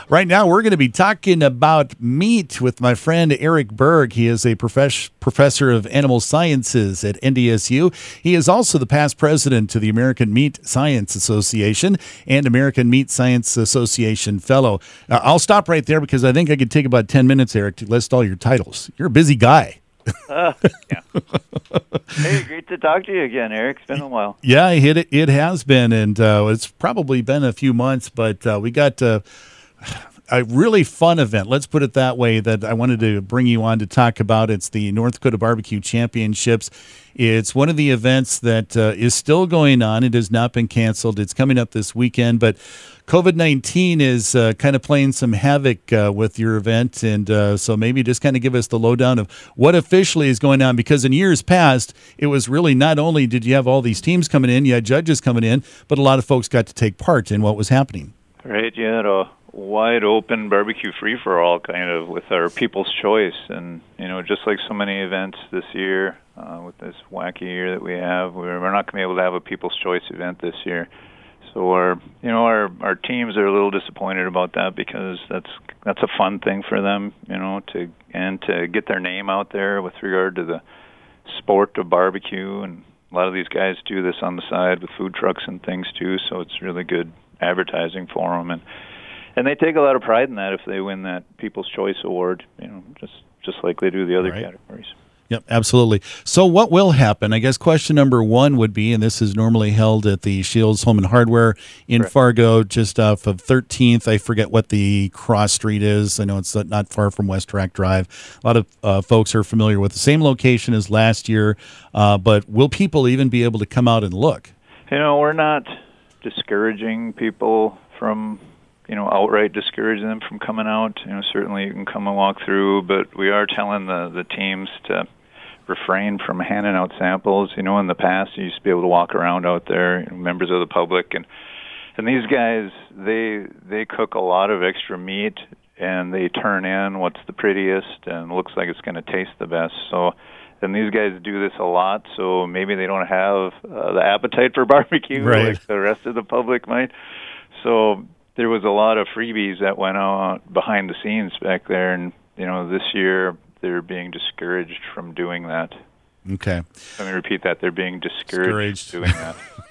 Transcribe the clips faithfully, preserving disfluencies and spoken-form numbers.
Right now, we're going to be talking about meat with my friend Eric Berg. He is a profess- professor of animal sciences at N D S U. He is also the past president to the American Meat Science Association and American Meat Science Association fellow. Uh, I'll stop right there because I think I could take about ten minutes, Eric, to list all your titles. You're a busy guy. Uh, yeah. Hey, great to talk to you again, Eric. It's been a while. Yeah, it, it has been, and uh, it's probably been a few months, but uh, we got uh, a really fun event. Let's put it that way that I wanted to bring you on to talk about. It's the North Dakota Barbecue Championships. It's one of the events that uh, is still going on. It has not been canceled. It's coming up this weekend, but COVID nineteen is uh, kind of playing some havoc uh, with your event, and uh, so maybe just kind of give us the lowdown of what officially is going on, because in years past, it was really not only did you have all these teams coming in, you had judges coming in, but a lot of folks got to take part in what was happening. Right, you had a wide open barbecue free-for-all kind of with our People's Choice, and, you know, just like so many events this year, uh, with this wacky year that we have, we're, we're not going to be able to have a People's Choice event this year. So our, you know, our our teams are a little disappointed about that, because that's that's a fun thing for them, you know, to and to get their name out there with regard to the sport of barbecue. And a lot of these guys do this on the side with food trucks and things too, so it's really good advertising for them, and and they take a lot of pride in that if they win that People's Choice Award, you know, just just like they do the other right. categories. Yep, absolutely. So what will happen? I guess question number one would be, and this is normally held at the Shields Home and Hardware in Correct. Fargo, just off of thirteenth. I forget what the cross street is. I know it's not far from West Track Drive. A lot of uh, folks are familiar with the same location as last year, uh, but will people even be able to come out and look? You know, we're not discouraging people from, you know, outright discouraging them from coming out. You know, certainly you can come and walk through, but we are telling the, the teams to refrain from handing out samples. You know, in the past, you used to be able to walk around out there, you know, members of the public, and and these guys, they they cook a lot of extra meat, and they turn in what's the prettiest and looks like it's going to taste the best. So, and these guys do this a lot, so maybe they don't have uh, the appetite for barbecue right. like the rest of the public might. So there was a lot of freebies that went on behind the scenes back there, and you know, this year they're being discouraged from doing that. Okay. Let me repeat that. They're being discouraged, discouraged. doing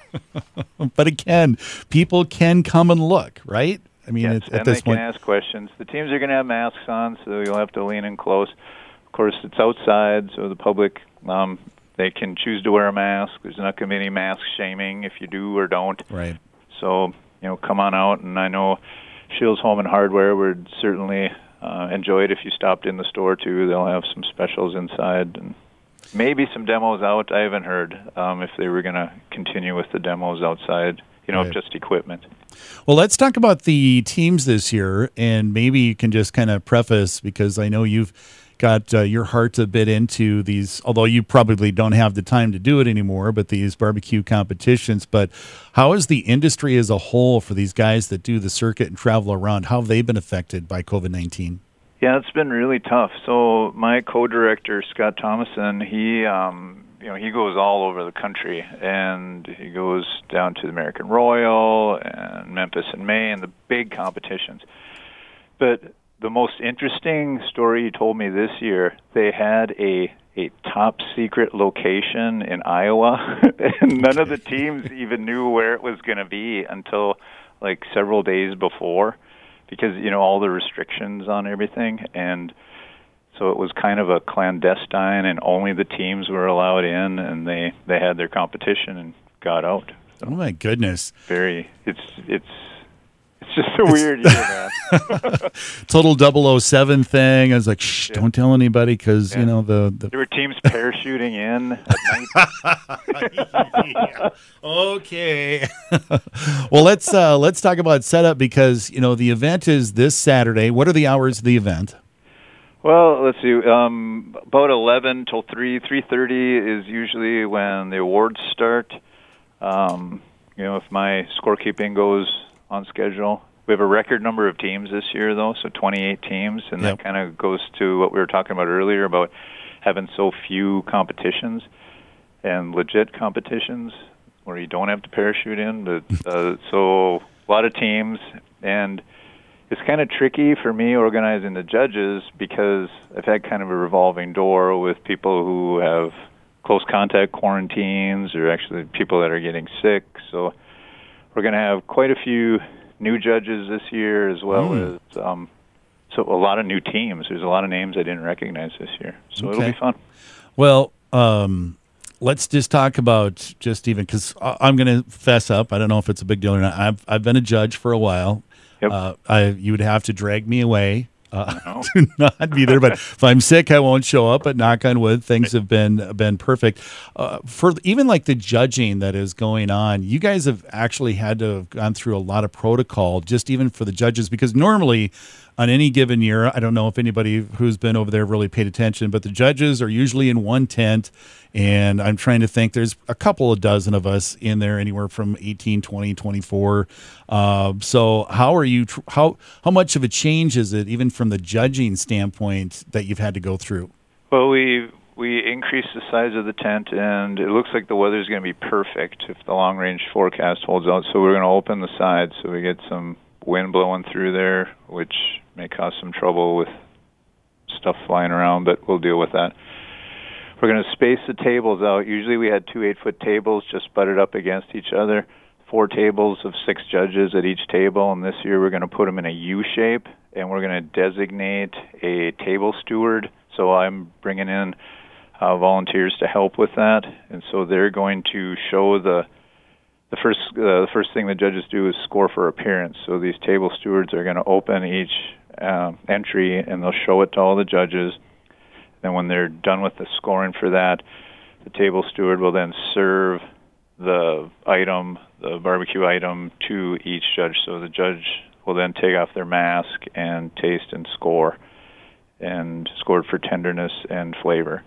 that. But again, people can come and look, right? I mean, yes, at, at and this they point, can ask questions. The teams are going to have masks on, so you'll have to lean in close. Of course, it's outside, so the public, um, they can choose to wear a mask. There's not going to be any mask shaming if you do or don't. Right. So, you know, come on out, and I know Shields Home and Hardware would certainly uh, enjoy it if you stopped in the store, too. They'll have some specials inside, and maybe some demos out. I haven't heard um, if they were going to continue with the demos outside, you know, right. of just equipment. Well, let's talk about the teams this year, and maybe you can just kind of preface, because I know you've got uh, your heart a bit into these, although you probably don't have the time to do it anymore, but these barbecue competitions. But how is the industry as a whole for these guys that do the circuit and travel around? How have they been affected by COVID nineteen? Yeah, it's been really tough. So my co-director, Scott Thomason, he, um, you know, he goes all over the country, and he goes down to the American Royal and Memphis in May and the big competitions. But the most interesting story he told me this year, they had a a top secret location in Iowa, and none of the teams even knew where it was going to be until like several days before, because, you know, all the restrictions on everything. And so it was kind of a clandestine, and only the teams were allowed in, and they, they had their competition and got out. So oh my goodness. Very, it's, it's, It's just a weird year, man. Total double oh seven thing. I was like, shh, yeah. don't tell anybody, because, yeah. you know, the, the... There were teams parachuting in at night. yeah. Okay. Well, let's uh, let's talk about setup, because, you know, the event is this Saturday. What are the hours of the event? Well, let's see. Um, about eleven till three. three thirty is usually when the awards start. Um, you know, if my scorekeeping goes on schedule. We have a record number of teams this year, though, so twenty-eight teams, and yep. that kind of goes to what we were talking about earlier about having so few competitions and legit competitions where you don't have to parachute in. But uh, so a lot of teams, and it's kind of tricky for me organizing the judges because I've had kind of a revolving door with people who have close contact quarantines or actually people that are getting sick. So we're going to have quite a few new judges this year as well mm. as um, so a lot of new teams. There's a lot of names I didn't recognize this year. So okay. it'll be fun. Well, um, let's just talk about just even because I'm going to fess up. I don't know if it's a big deal or not. I've, I've been a judge for a while. Yep. Uh, I you would have to drag me away uh, no. to not be there. But if I'm sick, I won't show up. But knock on wood, things have been been perfect. Uh, for even like the judging that is going on, you guys have actually had to have gone through a lot of protocol, just even for the judges, because normally on any given year, I don't know if anybody who's been over there really paid attention, but the judges are usually in one tent. And I'm trying to think, there's a couple of dozen of us in there, anywhere from eighteen, twenty, twenty-four. Uh, so how are you, tr- how, how much of a change is it, even from the judging standpoint, that you've had to go through? Well, we we increased the size of the tent, and it looks like the weather's going to be perfect if the long-range forecast holds out. So we're going to open the sides so we get some wind blowing through there, which may cause some trouble with stuff flying around, but we'll deal with that. We're going to space the tables out. Usually we had two eight-foot tables just butted up against each other, four tables of six judges at each table, and this year we're going to put them in a U shape, and we're going to designate a table steward. So I'm bringing in uh, volunteers to help with that, and so they're going to show the the first uh, the first thing the judges do is score for appearance. So these table stewards are going to open each uh, entry, and they'll show it to all the judges. And when they're done with the scoring for that, the table steward will then serve the item, the barbecue item, to each judge. So the judge will then take off their mask and taste and score, and score for tenderness and flavor.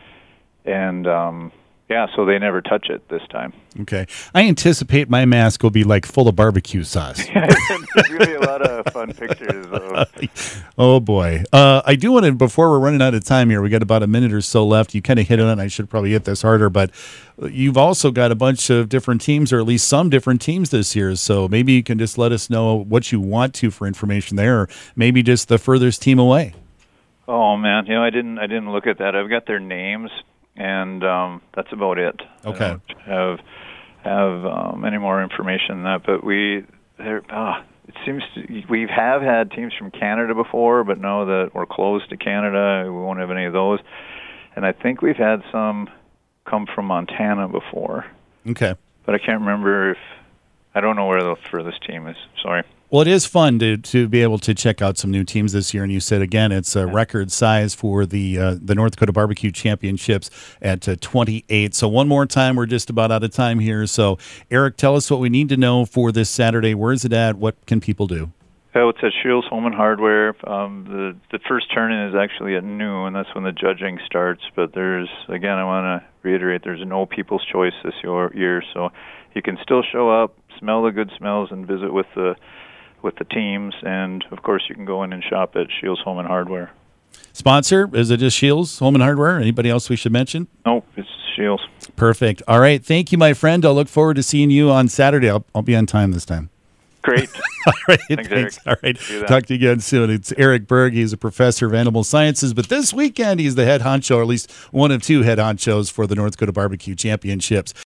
And um, yeah, so they never touch it this time. Okay. I anticipate my mask will be like full of barbecue sauce. There's going to be a lot of fun pictures, though. Oh, boy. Uh, I do want to, before we're running out of time here, we got about a minute or so left. You kind of hit on it. I should probably hit this harder, but you've also got a bunch of different teams, or at least some different teams this year. So maybe you can just let us know what you want to for information there, or maybe just the furthest team away. Oh, man. You know, I didn't, I didn't look at that. I've got their names. And um, that's about it. Okay. I don't have have um, any more information than that. But we, there, uh, it seems to, we have had teams from Canada before, but now that we're closed to Canada, we won't have any of those. And I think we've had some come from Montana before. Okay. But I can't remember if, I don't know where the furthest team is. Sorry. Well, it is fun to to be able to check out some new teams this year. And you said, again, it's a record size for the uh, the North Dakota Barbecue Championships at uh, twenty-eight. So one more time, we're just about out of time here. So, Eric, tell us what we need to know for this Saturday. Where is it at? What can people do? Oh, it's at Shields Home and Hardware. Um, the the first turn-in is actually at noon. That's when the judging starts. But there's, again, I want to reiterate, there's no People's Choice this year. So you can still show up, smell the good smells, and visit with the with the teams, and of course you can go in and shop at Shields Home and Hardware. Sponsor, is it just Shields Home and Hardware? Anybody else we should mention? Nope, it's Shields. Perfect. All right, thank you, my friend. I'll look forward to seeing you on Saturday. I'll, I'll be on time this time. Great. All right, thanks, thanks. Eric. All right, talk to you again soon. It's Eric Berg. He's a professor of animal sciences, but this weekend he's the head honcho, or at least one of two head honchos for the North Dakota Barbecue Championships.